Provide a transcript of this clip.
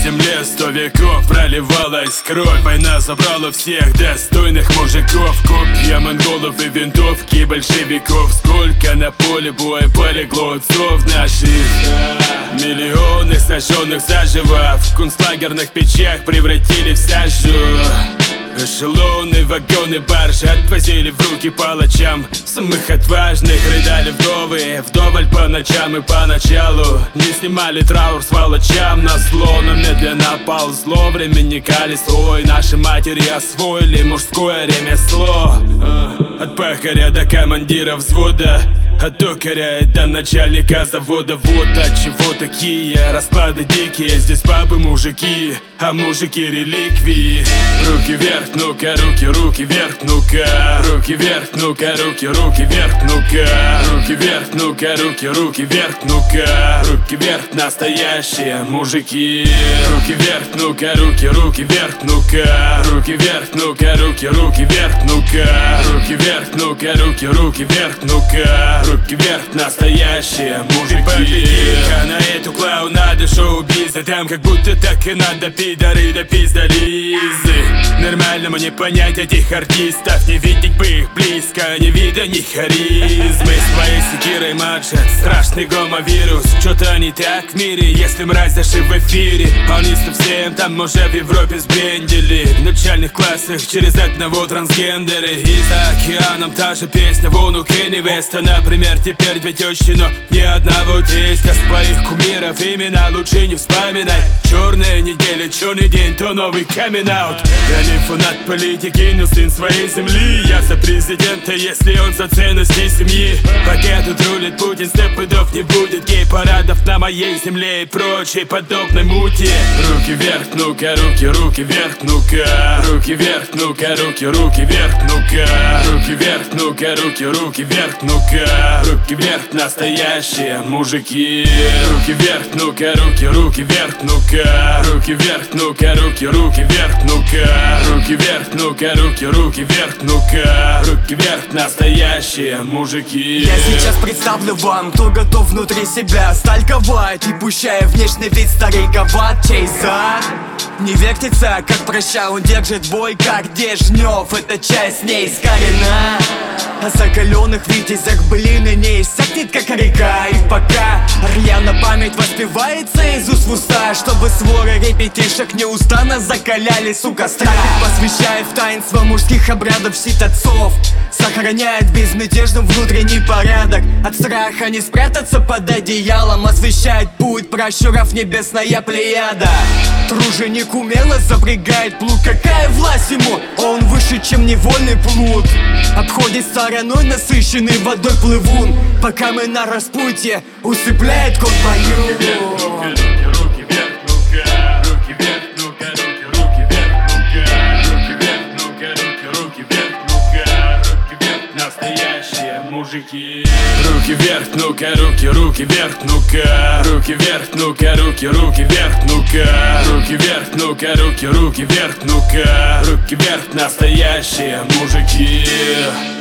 земле 100 веков проливалась кровь. Война забрала всех достойных мужиков. Копья монголов и винтовки большевиков. Сколько на поле боя полегло отцов наших. Миллионы сожженных заживо в концлагерных печах превратили в сажу. Эшелоны, вагоны, баржи отвозили в руки палачам. Самых отважных рыдали вдовы вдоволь по ночам и поначалу не снимали траур с сволочам на зло. Но медленно ползло времени колесо, и наши матери освоили мужское ремесло. От пахаря до командира взвода, от токаря до начальника завода. Вот от чего такие расклады дикие. Здесь бабы мужики, а мужики реликвии. Руки вверх, ну-ка, руки вверх, ну-ка. Руки вверх, ну-ка, руки вверх, ну-ка. Руки вверх, ну-ка, руки вверх, ну-ка. Руки вверх, настоящие мужики. Руки вверх, ну-ка, руки вверх, ну-ка. Руки вверх, ну-ка, руки вверх, ну-ка. Руки вверх, ну-ка, руки вверх, ну-ка. Руки вверх, настоящие мужики. На эту клоунаду шоу-биза, там как будто так и надо, пидоры да пиздолизы. Нормально мне понять этих артистов, не видеть бы их близко, ни вида, ни харизмы. Своей секирой матчат страшный гомовирус. Что-то не так в мире, если мразь даже в эфире. Они совсем там уже в Европе сбрендили. В начальных классах через одного трансгендеры. И за океаном та же песня вон у Кенни Веста, например. Теперь две тещи, но ни одного тестя. Своих кумиров имена лучше не вспоминать. Черная неделя, черный день, то новый камин-аут. Я не фанат политики, но сын своей земли. Я за президента, если он за ценности семьи. Пока тут рулит Путин, стопудов не будет гей-парадов на моей земле и прочей подобной мути. Руки вверх, ну-ка, руки вверх, ну-ка. Руки вверх, ну-ка, руки вверх, ну-ка. Руки вверх, ну-ка, руки вверх, ну-ка. Руки вверх, настоящие мужики. Руки вверх, ну-ка, руки вверх, ну-ка. Руки вверх, ну-ка, руки вверх, ну-ка. Руки вверх, ну-ка, руки вверх, ну-ка. Руки вверх, настоящие мужики. Я сейчас представлю вам, кто готов внутри себя сталь ковать, и пущая внешний вид стариковат чейза. Не вертится, как проща, он держит бой, как Дежнев. Эта часть не искорена. О закаленных витязях былины не иссякнет, как река. И пока рьяно память воспевается из уст в уста, чтобы своры репетишек неустанно закалялись у костра. Посвящает в таинство мужских обрядов щит отцов, сохраняет безмятежным внутренний порядок. От страха не спрятаться под одеялом, освещает путь пращуров небесная плеяда. Труженик умело запрягает плуг, какая власть ему? Он выше, чем невольный плут. Обходит стороной насыщенный водой плывун, пока мы на распутье, усыпляет кот бою. Руки вверх, ну-ка. Руки вверх, ну-ка, руки вверх, ну-ка. Руки вверх, ну-ка, руки вверх, ну-ка. Руки вверх, настоящие мужики. Руки вверх, ну-ка, руки вверх, ну-ка. Руки вверх, ну-ка, руки вверх, ну-ка. Руки вверх, ну-ка, руки вверх, ну-ка. Руки вверх, настоящие мужики.